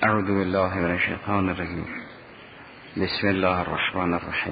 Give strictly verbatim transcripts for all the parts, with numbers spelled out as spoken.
اعوذ بالله من الشیطان الرجیم. بسم الله الرحمن الرحیم.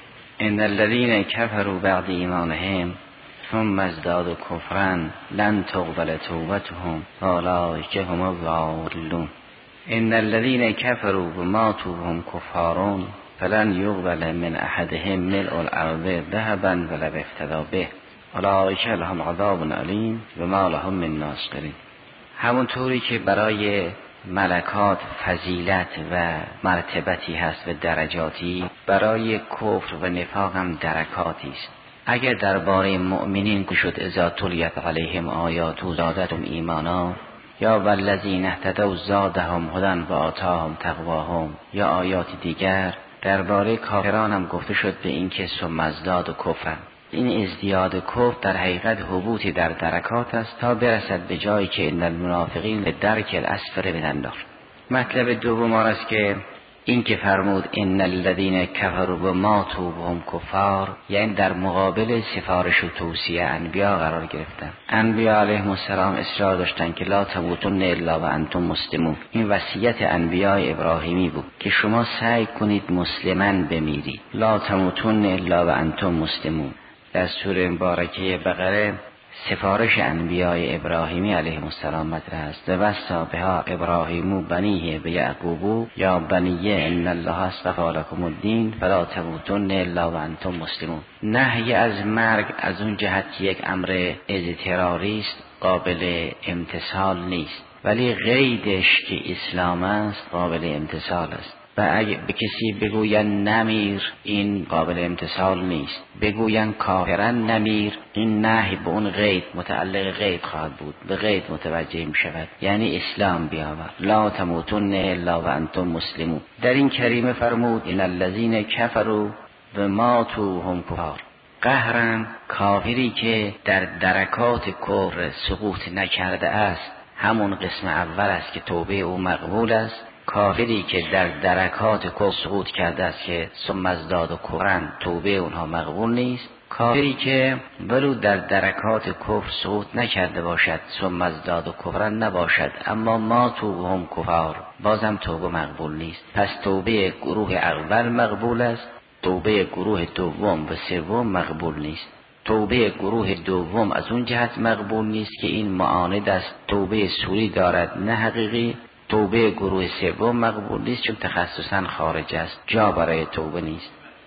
ان الذين كفروا بعد ایمانهم ثم ازدادوا كفرا لن تقبل توبتهم واولئک هم الضالون. ان الذين كفروا وماتوا وهم كفار فلن يقبل من احدهم ملء الارض ذهبا ولو افتدى به اولئک لهم عذاب علیم وما لهم من ناصرین. همونطوری که برای ملکات فضیلت و مرتبتی هست و درجاتی، برای کفر و نفاق هم درکاتی است. اگر درباره مؤمنین گشود اذا تلیت علیهم آیات و زادتهم ایمانا، یا والذین اهتدوا زادهم هدی و آتاهم تقواهم، یا آیات دیگر درباره کافران هم گفته شد به این که ثم ازدادوا کفرا. این ازدیاد کفر در حقیقت حبوطی در درکات است تا برسد به جایی که ان المنافقین درک الاسفل من النار. مطلب دوم است که این که فرمود ان الذين كفروا وماتوا وهم كفار، یعنی در مقابل سفارش و توصیه انبیا قرار گرفتن. انبیا علیهم السلام اصرار داشتن که لا تموتن الا وانتم مسلمون. این وصیت انبیای ابراهیمی بود که شما سعی کنید مسلمان بمیرید. لا تموتن الا وانتم مسلمون. در سوره مبارکه بقره سفارش انبیای ابراهیمی علیهم السلام مطرح است. و وصا بها ابراهیم بنیه و یعقوب یا بنیه ان الله اصطفی لکم الدین فلا تموتن الا وانتم مسلمون. نهی از مرگ از اون جهت یک امر اضطراری است، قابل امتثال نیست، ولی قیدش که اسلام است قابل امتثال است. و اگه به کسی بگوین نمیر، این قابل امتثال نیست. بگوین کافرن نمیر، این نهی به اون قید متعلق قید خواهد بود، به قید متوجه می شود، یعنی اسلام بیاور. لا تموتن الا وانتم مسلمون. در این کریمه فرمود ان الذين كفروا و ماتوا هم کفار. قهرن کافری که در درکات کفر سقوط نکرده است، همون قسم اول است که توبه او مقبول است. کافری که در درکات کفر سقوط کرده است که ثم ازدادوا کفرا، توبه اونها مقبول نیست. کافری که ولو در درکات کفر سقوط نکرده باشد، ثم ازدادوا کفرا نباشد، اما ماتوا وهم کفار، بازم توبه مقبول نیست. پس توبه گروه اول مقبول است، توبه گروه دوم و سوم مقبول نیست. توبه گروه دوم از اون جهت مقبول نیست که این معاند است، توبه سوری دارد نه حقیقی. توبه گروه سوم مقبول نیست چون تخصصا خارج است، جا برای توبه نیست.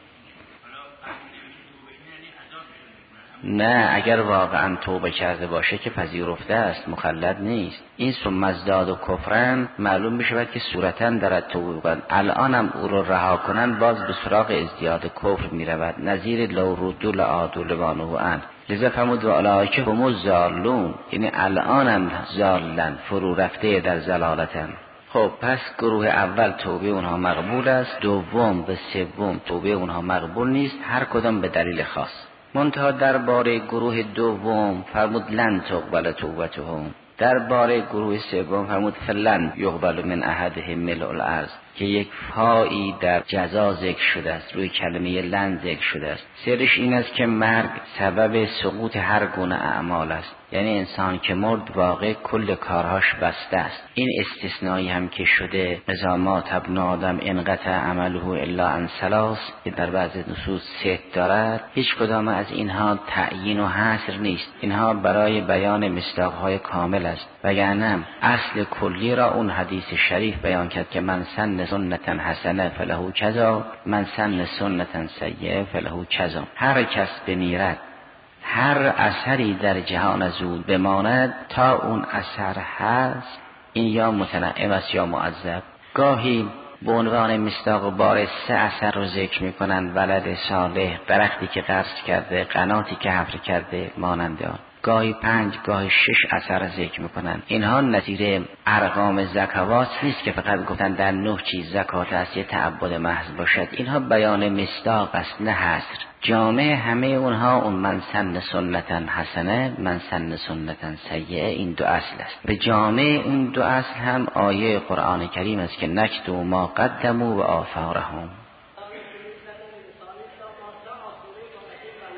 نه، اگر واقعا توبه کرده باشه که پذیرفته است، مخلد نیست. این ثم ازدادوا کفرا معلوم میشود که صورتا دارد توبه کند. الان هم او رو رها کنند باز به سراغ ازدیاد کفر میرود، نظیر لو ردوا لعادوا لما نهوا عنه. لذا فرمود و اولئک هم الضالون، یعنی الان هم ضالن، فرو رفته در ضلالتن. خب پس گروه اول توبه اونها مقبول است، دوم و سوم توبه اونها مقبول نیست، هر کدام به دلیل خاص. منتها درباره گروه دوم فرمود لن تقبل توبتهم. درباره گروه سوم فرمود فلن یقبل من احدهم ملء الارض، که یک فایی در جزا ذکر شده است، روی کلمه لن ذکر شده است. سرش این است که مرگ سبب سقوط هر گونه اعمال است، یعنی انسان که مرد واقع کل کارهاش بسته است. این استثنایی هم که شده اذا مات ابن آدم انقطع عمله الا عن ثلاث، که در بعض نصوص ست دارد، هیچ کدام از اینها تعیین و حصر نیست، اینها برای بیان مصداقهای کامل است. وگرنه اصل کلی را اون حدیث شریف بیان کرد که من سن سنتا حسنه فله کذا، من سن سنتا سیئه فله کذا. هر کس بمیرد، هر اثری در جهان از او بماند، تا اون اثر هست، این یا متنعم است یا معذب. گاهی به عنوان مصداق بار سه اثر رو ذکر میکنن، ولد صالح، درختی که قصد کرده، قناتی که حفر کرده، مانند آن. گاهی پنج، گاهی شش اثر ذکر میکنن. اینها نظیر ارقام زکوات نیست که فقط گفتن در نه چیز زکات است، یه تعبد محض باشد. اینها بیان مصداق است نه حصر. جامع همه اونها اون من سن سنتا حسنه، من سن سنتا سیئه، این دو اصل است. به جامع این دو اصل هم آیه قرآن کریم است که نکتب ما قدموا و آثارهم.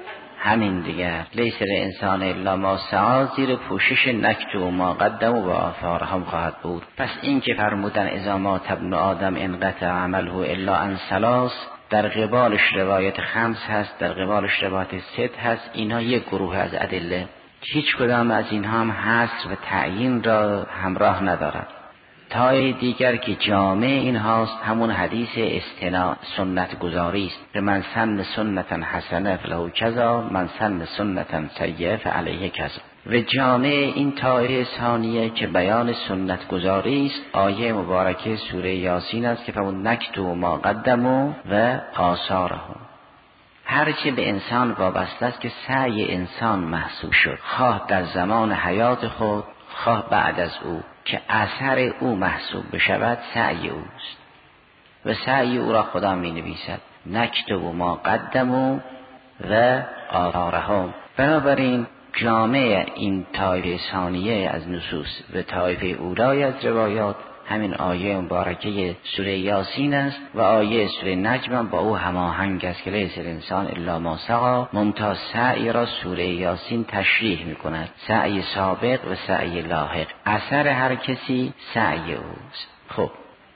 همین دیگر لیس الانسان الا ما سعی، زیر پوشش نکتو ما قدم و آثارهم خواهد بود. پس این که فرمودن اذا مات ابن آدم انقطع عمله الا عن ثلاث، در قبالش روایت خمس هست، در قبالش روایت ست هست. اینها یک گروه از ادله، هیچ کدام از اینها هم حصر و تعیین را همراه ندارد. تای دیگر که جامع این هاست همون حدیث استنا سنت گذاری است که من سن سنتا حسنه فله کذا، من سن سنتا سیئه فعلیه کذا. و جامع این تای ثانیه که بیان سنت گذاری است آیه مبارکه سوره یاسین است که فرمود نکتو ما قدموا و آثارهم. هرچه به انسان وابسته است که سعی انسان محسوب شد، خواه در زمان حیات خود خواه بعد از او، که اثر او محسوب بشود سعی اوست و سعی او را خدا می نویسد. نکتب ما قدموا و آثارهم. بنابراین جامع این طایفه ثانیه از نصوص و طایفه اولای از روایات همین آیه مبارکه سوره یاسین است و آیه سوره نجم با او هماهنگ است که لیس الانسان الا ما سعی. ممتاز سعی را سوره یاسین تشریح می کند، سعی سابق و سعی لاحق. اثر هر کسی سعی اوست. خب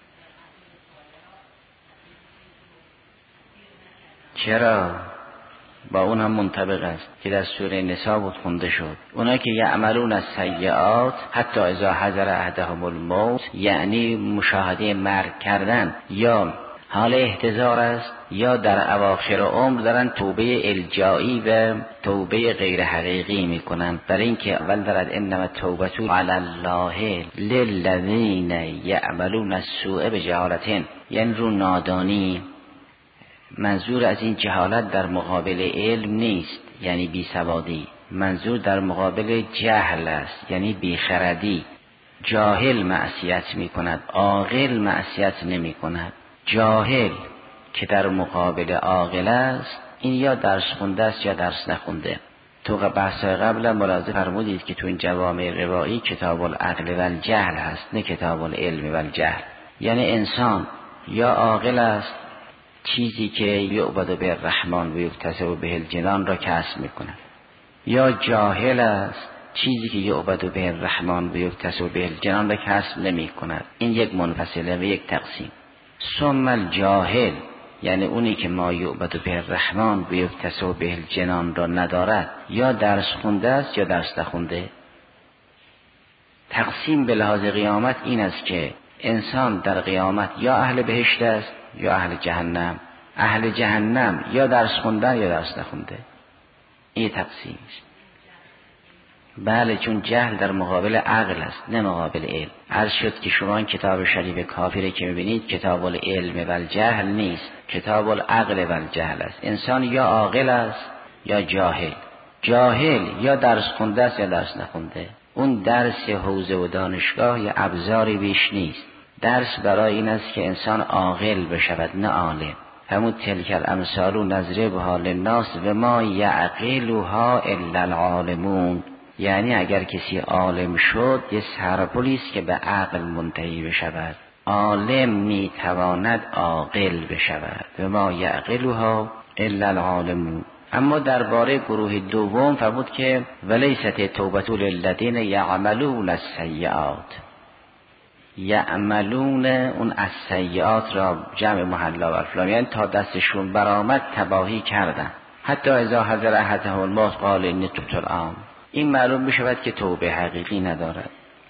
چرا؟ با اون هم منطبق است که در سوره نساء بود خونده شد. اونا که یعملون السیئات حتی اذا حضر احدهم الموت، یعنی مشاهده مرگ کردن یا حال احتضار است یا در اواخر عمر دارن توبه الجایی و توبه غیر حقیقی میکنن. برای اینکه اول دارد انما التوبه علی الله للذین یعملون السوء بجهالة، یعنی رو نادانی. منظور از این جهالت در مقابل علم نیست یعنی بی سوادی، منظور در مقابل جهل است یعنی بی خردی. جاهل معصیت می کند، عاقل معصیت نمی کند. جاهل که در مقابل عاقل است این یا درس خونده است یا درس نخونده. تو بحث قبل ملاحظه فرمودید که تو این جوامع روایی کتاب العقل و الجهل هست نه کتاب العلم و الجهل. یعنی انسان یا عاقل است، چیزی که یعبد به الرحمن و یکتسب به الجنان را کسب میکند، یا جاهل است، چیزی که یعبد به الرحمن و یکتسب به الجنان را کسب نمی کند. این یک منفصله و یک تقسیم. ثم الجاهل یعنی اونی که ما یعبد به الرحمن و یکتسب به الجنان را ندارد، یا درس خونده است یا درس نخونده. تقسیم به لحاظ قیامت این است که انسان در قیامت یا اهل بهشت است یا اهل جهنم. اهل جهنم یا درس خونده یا درس نخونده. این تقسیم است. بله، چون جهل در مقابل عقل است نه مقابل علم. عرض شد که شما این کتاب شریف کافره که میبینید کتاب العلم و الجهل نیست، کتاب العقل و الجهل است. انسان یا عاقل است یا جاهل. جاهل یا درس خونده است یا درس نخونده. اون درس حوزه و دانشگاه یا ابزاری بیش نیست. درس برای این است که انسان عاقل بشود نه عالم. همون تلک الامثال نضربها للناس و ما یعقلها الا العالمون. یعنی اگر کسی عالم شد یه سرپلی است که به عقل منتهی بشود. عالم میتواند عاقل بشود و ما یعقلها الا العالمون. اما درباره گروه دوم فرمود که ولیست توبة للذین یعملون السیئات. یعملون اون از سیئات را جمع محلا و الفلام، یعنی تا دستشون برآمد تباهی کردن. حتی اذا حضر احدهم الموت قال انی تبت الآن. این معلوم بشود که توبه حقیقی ندارد.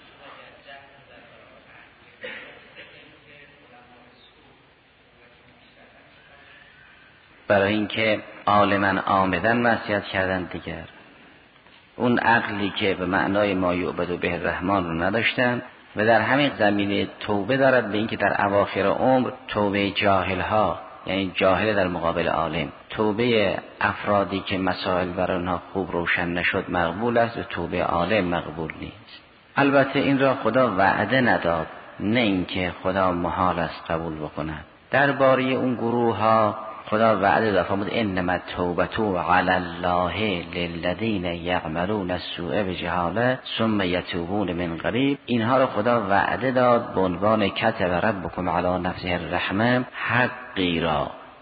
برای اینکه عالماً آمدن معصیت کردن دیگر. اون عقلی که به معنای ما یعبد به الرحمن رو نداشتن و در همین زمینه توبه دارد به اینکه در اواخر عمر توبه جاهل ها، یعنی جاهل در مقابل عالم، توبه افرادی که مسائل برای اونها خوب روشن نشد مقبول است و توبه عالم مقبول نیست. البته این را خدا وعده نداد، نه اینکه خدا محال است قبول بکند. درباره اون گروه ها خدا وعده داد، فرمود انما التوبة علی الله للذین یعملون السوء بجهاله ثم یتوبون من قریب. اینها رو خدا وعده داد به عنوان کتب ربکم علی نفسه الرحمه، حقی را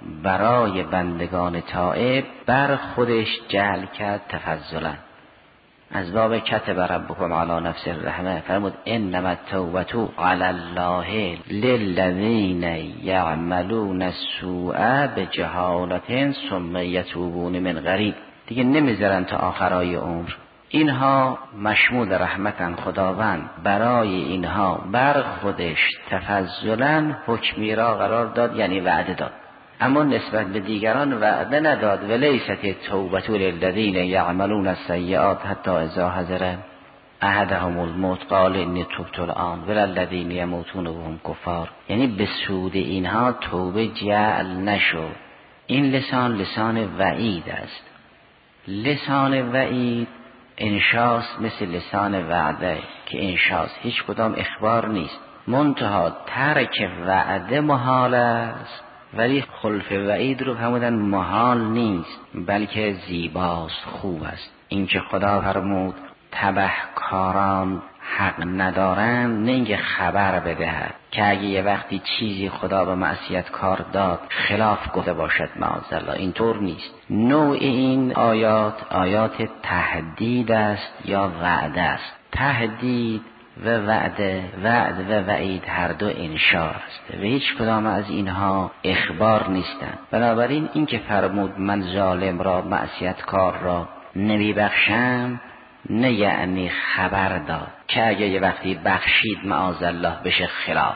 برای بندگان تائب بر خودش جعل کرد تفضلا. از باب کتب ربکم علی نفس الرحمه فرمود انما التوبة علی الله للذین یعملون السوء بجهالة ثم یتوبون من قریب. دیگه نمیذارن تا آخرای عمر. اینها مشمول رحمتن، خداوند برای اینها بر خودش تفضلا حکمی را قرار داد، یعنی وعده داد، اما نسبت به دیگران وعده نداد. ولیست التوبة للذین یعملون السیئات حتی اذا حضر احدهم الموت قال انی تبت الآن وللذین یموتون وهم کفار. یعنی به سود اینها توبه جعل نشو. این لسان لسان وعید است. لسان وعید انشاست مثل لسان وعده که انشاست، هیچ کدام اخبار نیست. منتها ترک وعده محال است، ولی خلف وعید رو همودن محال نیست، بلکه زیباست، خوب است. این که خدا فرمود تبهکاران حق ندارن، نه اینکه خبر بدهد که اگه یه وقتی چیزی خدا به معصیت کار داد خلاف گفته باشد معاذالله، اینطور نیست. نوع این آیات آیات تهدید است یا وعده است. تهدید و وعده، وعد و وعید هر دو انشا است و هیچ کدام از اینها اخبار نیستند. بنابراین این که فرمود من ظالم را، معصیت کار را نمی بخشم، نه یعنی خبر داد که اگه یه وقتی بخشید معاذالله بشه خلاف.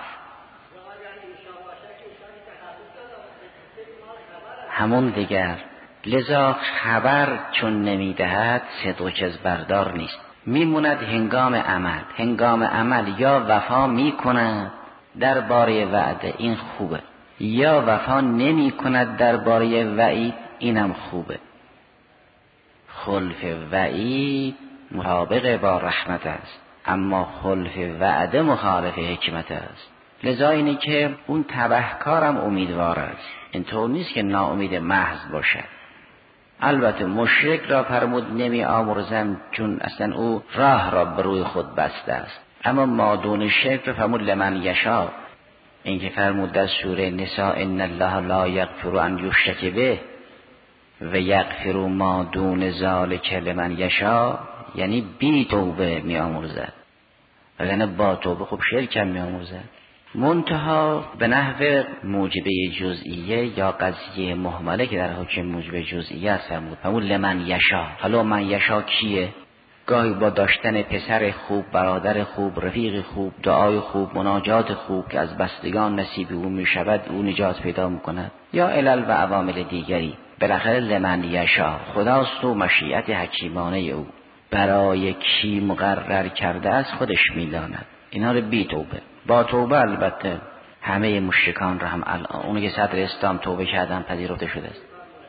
همون دیگر. لذا خبر چون نمی دهد صدق و کذب بردار نیست، میموند هنگام عمل. هنگام عمل یا وفا میکند درباره وعده، این خوبه، یا وفا نمی کند درباره وعید، اینم خوبه. خلف وعید مطابق با رحمت است، اما خلف وعده مخالف حکمت است. لذا اینه که اون تبهکارم امیدوار است، اینطور نیست که ناامید محض باشد. البته مشرک را فرمود نمی آمرزم، چون اصلا او راه را بر روی خود بسته است. اما مادون شرک را فرمود لمن یشاء. این که فرمود در سوره نساء ان الله لا یغفر ان یشرک به و یغفر ما دون ذلک لمن یشاء، یعنی بی توبه می آمرزد، وگرنه با توبه خب شرک هم می آمرزد. منتها به نحو موجبه جزئیه یا قضیه مهمله که در حکم موجبه جزئیه است فرمود فرمود لمن یشا. حالا من یشا کیه؟ گاهی با داشتن پسر خوب، برادر خوب، رفیق خوب، دعای خوب، مناجات خوب که از بستگان نصیب او می شود او نجات پیدا می کند، یا علل و عوامل دیگری. بالاخره لمن یشا خداست و مشیت حکیمانه او برای کی مقرر کرده است خودش می داند. اینا رو بی توبه. با توبه البته همه مشرکان را هم الان اونی که صدر اسلام توبه کردن پذیرفته شده است.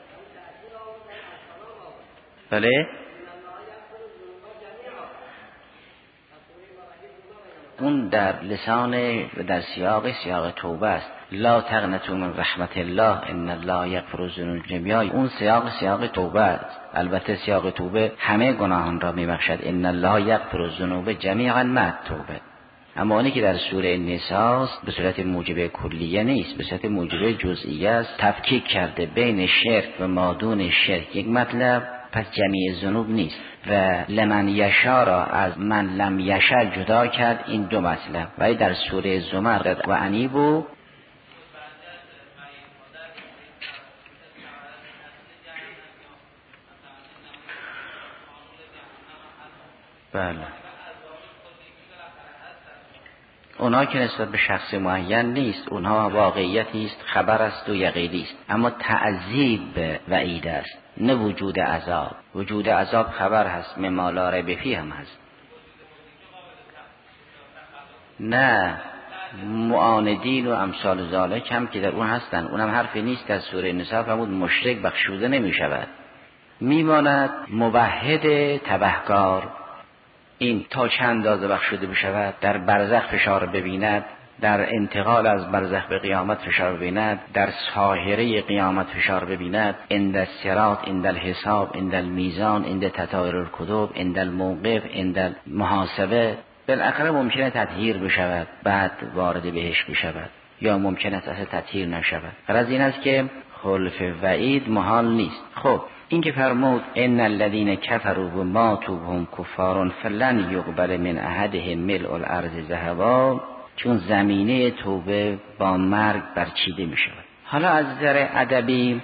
بله اون در لسان و در سیاق سیاق توبه است. لا تقنطوا من رحمت الله ان الله یغفر الذنوب جميعا. اون سیاق سیاق توبه است. البته سیاق توبه همه گناهان را میبخشد. ان الله یغفر الذنوب جميعا مع توبه. اما آنی که در سوره نساء به صورت موجبه کلیه نیست، به صورت موجبه جزئیه است. تفکیک کرده بین شرک و مادون شرک یک مطلب، پس جمیع ذنوب نیست. و لمن یشا را از من لم یشا جدا کرد، این دو مطلب. ولی در سوره زمر و انیبو بله اونا که نسبت به شخص معین نیست، اونها واقعیتی است، خبر است و یقینی است. اما تعذیب وعید است، نه وجود عذاب. وجود عذاب خبر هست، مما لا ریب فیه هم هست. نه معاندین و امثال ذالک هم که در اون هستن، اونم حرفی نیست. در سوره نساء فرمود مشرک بخشوده نمی شود، میماند موحد تبهکار. این تا چند اندازه بخشوده بشود؟ در برزخ فشار ببیند، در انتقال از برزخ به قیامت فشار ببیند، در ساحره قیامت فشار ببیند، عند الصراط، عند الحساب، عند المیزان، عند تطایر الکتب، عند الموقف، عند المحاسبه. بالاخره ممکنه تطهیر بشود بعد وارد بهش بشود. یا ممکن است اصلا تطهیر نشود. غرض این است که خلف وعید محال نیست. خب این که فرمود ان الذين كفروا و ماتوا وهم كفار فلن يقبل من احدهم ملء الارض ذهبا، چون زمینه توبه با مرگ برچیده می شود. حالا از نظر ادبی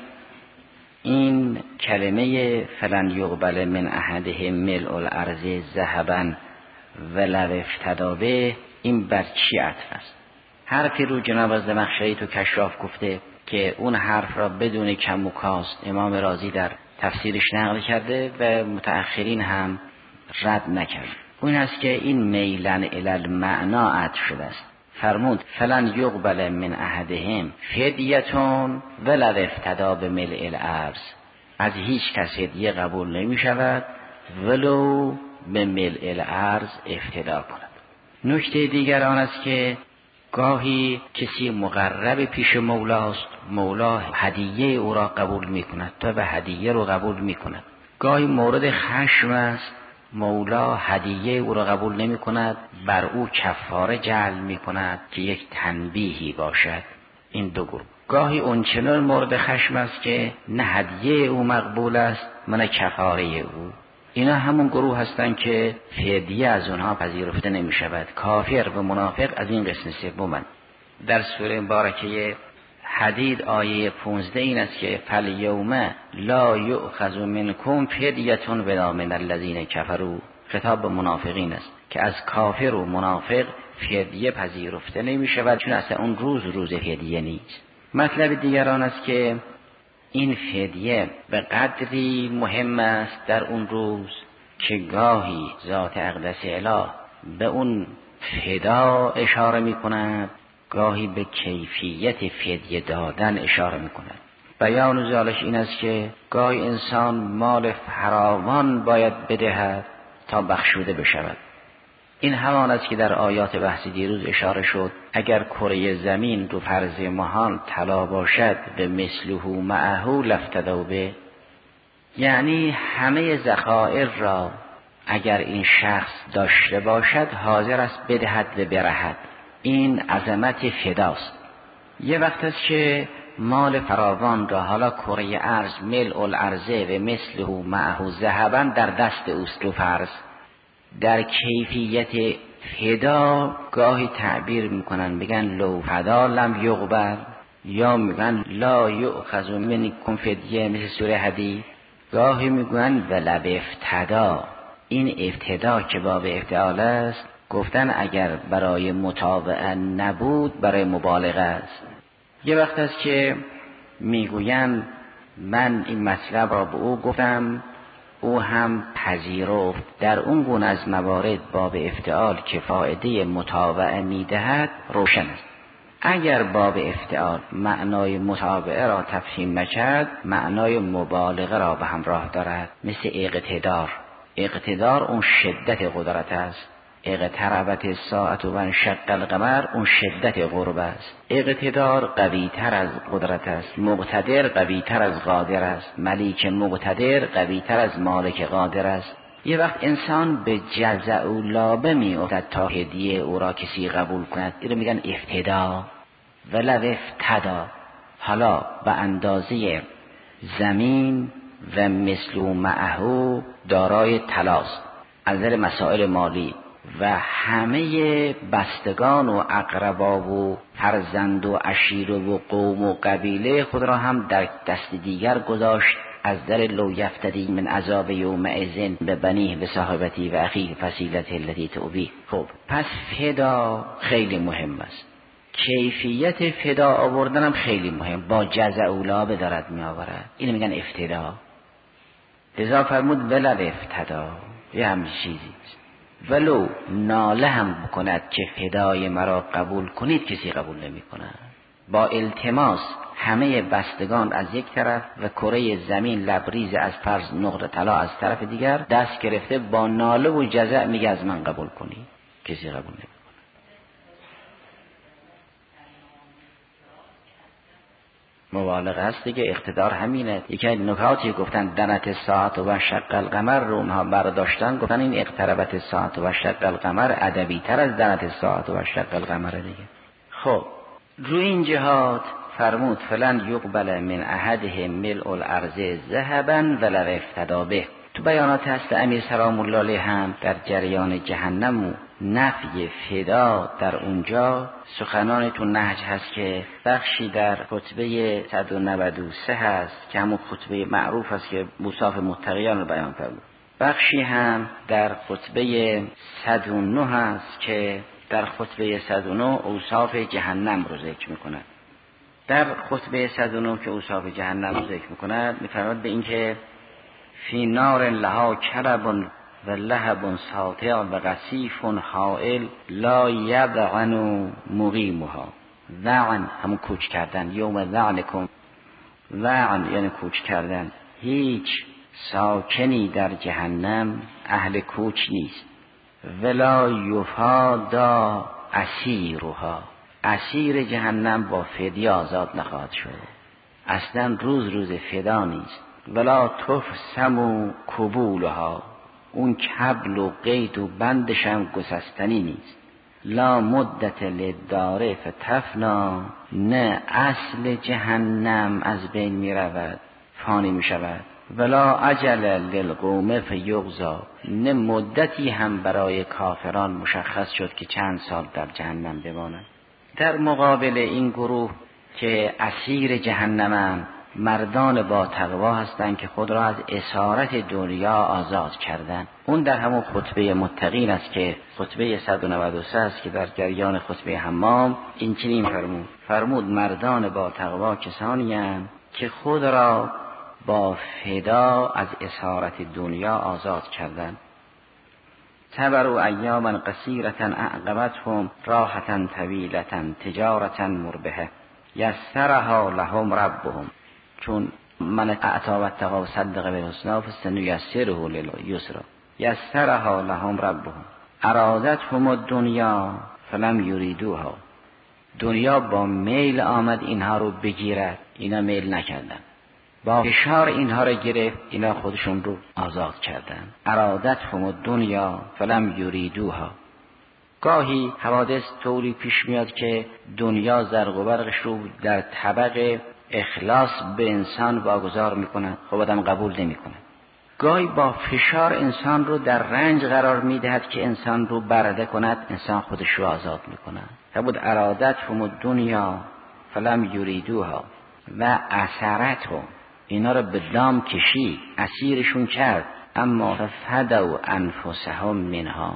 این کلمه فلن یقبل من احدهم ملء الارض ذهبا ولو افتدی به، این بر چی عطف است؟ حرفی رو جناب زمخشری تو کشاف گفته که اون حرف را بدون کم و کاست امام رازی در تفسیرش نقل کرده و متأخرین هم رد نکرد. اون هست که این میلن الی المعنا عطف شده است. فرمود فلن یقبل من احدهم فدیتون ولو افتدی به ملء الارض، از هیچ کس هدیه قبول نمی شود ولو به ملء الارض افتدا کند. نکته دیگر آن است که گاهی کسی مقرب پیش مولاست، مولا هدیه او را قبول می کند تا به هدیه رو قبول می کند. گاهی مورد خشم است، مولا هدیه او را قبول نمی کند، بر او کفاره جعل می کند که یک تنبیهی باشد. این دو گروه. گاهی اونچنان مورد خشم است که نه هدیه او مقبول است نه کفاره او. اینا همون گروه هستند که فدیه از اونها پذیرفته نمی شود. کافر و منافق از این قسم سومند. در سوره مبارکه حدید آیه پانزده این است که فالیوم لا یؤخذ منکم فدیة ولا من الذین کفروا، خطاب به منافقین است که از کافر و منافق فدیه پذیرفته نمی شود، چون اصلا اون روز روز فدیه نیست. مطلب دیگر آن است که این فدیه به قدری مهم است در اون روز که گاهی ذات اقدس اله به اون فدا اشاره می کند، گاهی به کیفیت فدیه دادن اشاره می کند. بیان ذالک این است که گاهی انسان مال فراوان باید بدهد تا بخشوده بشود. این همان است که در آیات بحث دیروز اشاره شد اگر کره زمین رو فرض محال طلا باشد به مثله معه لافتدوا به، یعنی همه ذخایر را اگر این شخص داشته باشد حاضر است بدهد و برهد. این عظمت فداست. یه وقت است که مال فراوان را، حالا کره ارض ملء الارض و مثله معه ذهبا در دست اوست رو فرض، در کیفیت فدا گاهی تعبیر میکنن میگن لو فدا لم یقبل، یا میگن لا یؤخذ منکم فدیه مثل سوره حدید، گاهی میگن ولو افتدا. این افتدا که باب افتعال است گفتن اگر برای متابعه نبود برای مبالغه است. یه وقت است که میگوین من این مطلب را به او گفتم او هم پذیرفت، در اون گونه از موارد باب افتعال که فایده متابعه میدهد روشن است. اگر باب افتعال معنای متابعه را تفهیم نکرد معنای مبالغه را به همراه دارد، مثل اقتدار. اقتدار اون شدت قدرت است. اقتربت الساعة و انشق القمر اون شدت قرب است. اقتدار قوی تر از قدرت است. مقتدر قوی تر از قادر است. ملیک مقتدر قوی تر از مالک قادر است. یه وقت انسان به جزع و لابه می افتد تا هدیه او را کسی قبول کند، این رو میگن افتدا. ولو افتدا، حالا به اندازه زمین و مثل معه دارای طلاست از نظر مسائل مالی و همه بستگان و اقربا و فرزند و عشیر و قوم و قبیله خود را هم در دست دیگر گذاشت از در لو یفتدی من عذاب یومئذ به بنیه به صاحبتی و اخیه فصیلته التی تؤویه. خب پس فدا خیلی مهم است. کیفیت فدا آوردن هم خیلی مهم، با جزع اولا به دارد می آورد. اینو میگن افتدا. لذا فرمود ولو افتدا، یه همین چیزی ولو ناله هم بکند که فدای مرا قبول کنید کسی قبول نمی کند. با التماس همه بستگان از یک طرف و کره زمین لبریز از فرض نقره طلا از طرف دیگر دست گرفته با ناله و جزع میگه از من قبول کنید، کسی قبول نمی کند. مبالغه است دیگه. اقتدار همینه. یکی از نکاتی گفتن دنت ساعت و شق القمر رو اونها برداشتن گفتن این اقتربت ساعت و شق القمر ادبی تر از دنت ساعت و شق القمر دیگه. خب روی این جهات فرمود فلن یقبل من احدهم ملء الارض ذهبا ولو افتدی به. تو بیانات هست امیر سلام الله علیه هم در جریان جهنم و نفی فدا در اونجا سخنان تو نهج هست که بخشی در خطبه صد و نود و سه هست که همون خطبه معروف هست که اوصاف متقیان رو بیان فرمود. بخشی هم در خطبه صد و نه هست که در خطبه صد و نه اوصاف جهنم رو ذکر میکنه. در خطبه صد و نه که اوصاف جهنم رو ذکر میکنه میفرماد به این که فی نار لها کرب و لهب ساطع و قصیف حائل لا یبغن مقیمها. وعن همون کوچ کردن، یوم وعنکم، وعن یعنی کوچ کردن. هیچ ساکنی در جهنم اهل کوچ نیست. ولا یفادا اسیرها، اسیر جهنم با فدیه آزاد نخواهد شد، اصلا روز روز فدا نیست. ولا تفسم کبولها، اون کبل و قید و بندش هم گسستنی نیست. لا مدت للدار فتفنا، نه اصل جهنم از بین می رود فانی می شود. ولا اجل للقوم فیغزا، نه مدتی هم برای کافران مشخص شد که چند سال در جهنم بمانند. در مقابل این گروه که اسیر جهنمند مردان با تقوا هستند که خود را از اسارت دنیا آزاد کردند. اون در همون خطبه متقین است که خطبه صد و نود و سه است که در جریان خطبه حمام این چنین فرمود فرمود مردان با تقوا کسانی اند که خود را با فدا از اسارت دنیا آزاد کردند. تبروا ایاما قصیرة اعقبتهم راحة طویلة تجارة مربحة یسرها لهم ربهم، چون من اعطا و اتقا و صدق بالحسنی فسنیسره للیسری یسرها لهم ربهم ارادتهم الدنیا فلم یریدوها. دنیا با میل آمد اینها رو بگیرد، اینا میل نکردن. با فشار اینها رو گرفت، اینا خودشون رو آزاد کردن. ارادتهم الدنیا فلم یریدوها. گاهی حوادث طوری پیش میاد که دنیا زرق و برقش رو در طبق اخلاص به انسان واگذار میکنن، خب آدم قبول نمیکنه. گاهی با فشار انسان رو در رنج قرار میدهد که انسان رو برده کند، انسان خودش رو آزاد میکنه. فبود ارادتهم الدنیا فلم یریدوها و اثرتهم، اینا رو به دام کشید، اسیرشون کرد. اما فدوا انفسهم منها،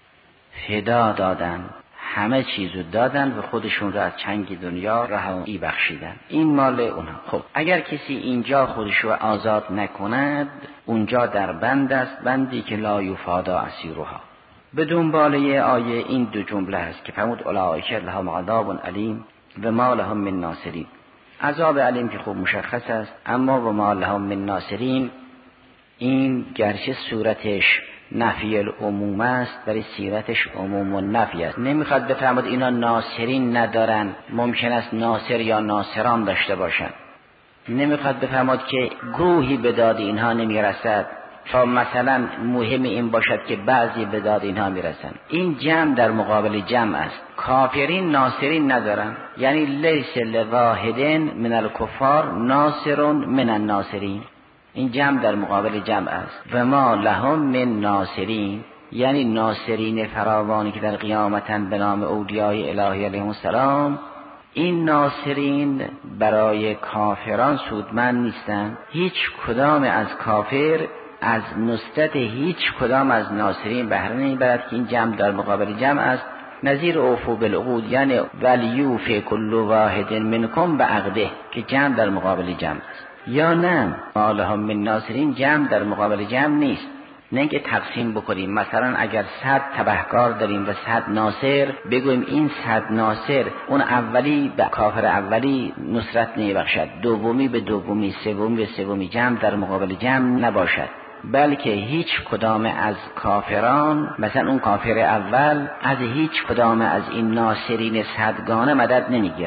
فدا دادن، همه چیزو دادن و خودشون رو از چنگ دنیا رهایی بخشیدن. این مال اونها. خب اگر کسی اینجا خودش رو آزاد نکند، اونجا در بند است، بندی که لا یفادا اسیرها. به دنباله آیه این دو جمله هست که فرمود اولئک لهم عذاب علیم و ما لهم من ناصرین. عذاب علیم که خوب مشخص است، اما و ما لهم من ناصرین این گرچه صورتش نفی العموم است ولی سیرتش عموم و نفی است. نمیخواد بفرماد اینا ناصرین ندارن، ممکن است ناصر یا ناصران داشته باشن. نمیخواد بفرماد که گروهی به داد اینها نمیرسد تا مثلا مهم این باشد که بعضی به داد اینها میرسن. این جمع در مقابل جمع است. کافرین ناصرین ندارن، یعنی لیس لواحدن من الکفار ناصرون من الناصرین. این جمع در مقابل جمع است. و ما لهم من ناصرین، یعنی ناصرین فراوانی که در قیامتن به نام اولیای الهی علیهم السلام. این ناصرین برای کافران سودمند نیستند. هیچ کدام از کافر از نصرت هیچ کدام از ناصرین بهره نمیبرد که این جمع در مقابل جمع است. نظیر اوفو بالعقود، یعنی ولیوف کل واحد منکم بعقده که جمع در مقابل جمع است. یا نه ما لهم من ناصرین جمع در مقابل جمع نیست. نه که تقسیم بکنیم مثلا اگر صد تبهکار داریم و صد ناصر، بگویم این صد ناصر اون اولی به کافر اولی نصرت نمیبخشد، دومی به دومی، سومی به سومی، جمع در مقابل جمع نباشد. بلکه هیچ کدام از کافران، مثلا اون کافر اول از هیچ کدام از این ناصرین صدگانه مدد نمیگیرد.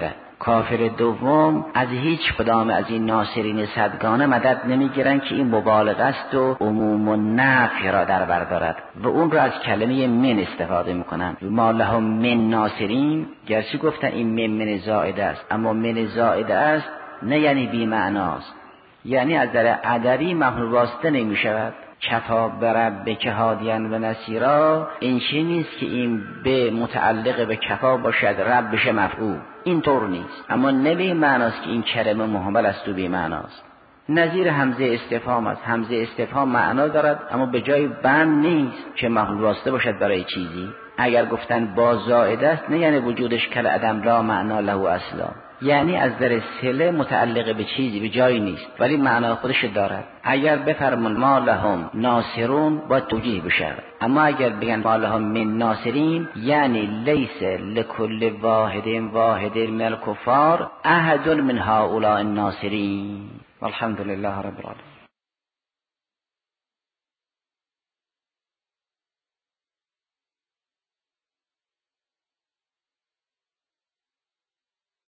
کافر دوم از هیچ کدام از این ناصرین صدگانه مدد نمیگیرن که این مبالغه است و عموم و نفی را در بر دارد و اون را از کلمه من استفاده میکنن. ما لهم من ناصرین، گرچه گفتن این من من زائده است، اما من زائده است نه یعنی بی معناست، یعنی از در ادبی محمول واسطه نمی شود. کفا بربک هادیا و نصیرا، این چی نیست که این به متعلق به کفا باشد رب بشه مفعول، این طور نیست. اما نه به معناست که این کلمه محمل است و بی معناست. نظیر همزه استفهام است. همزه استفهام معنا دارد اما به جای بند نیست که محمول واسطه باشد برای چیزی. اگر گفتن با زائده است نه یعنی وجودش کل عدم لا معنا له اصلا، یعنی از در صله متعلق به چیزی به جایی نیست ولی معنا خودش دارد. اگر بفرمون ما لهم ناصرون با توجیه بشه، اما اگر بگن ما لهم من ناصرین یعنی لیس لکل واحد واحد من الکفار احد من هؤلاء الناصرین. والحمد لله رب العالمین.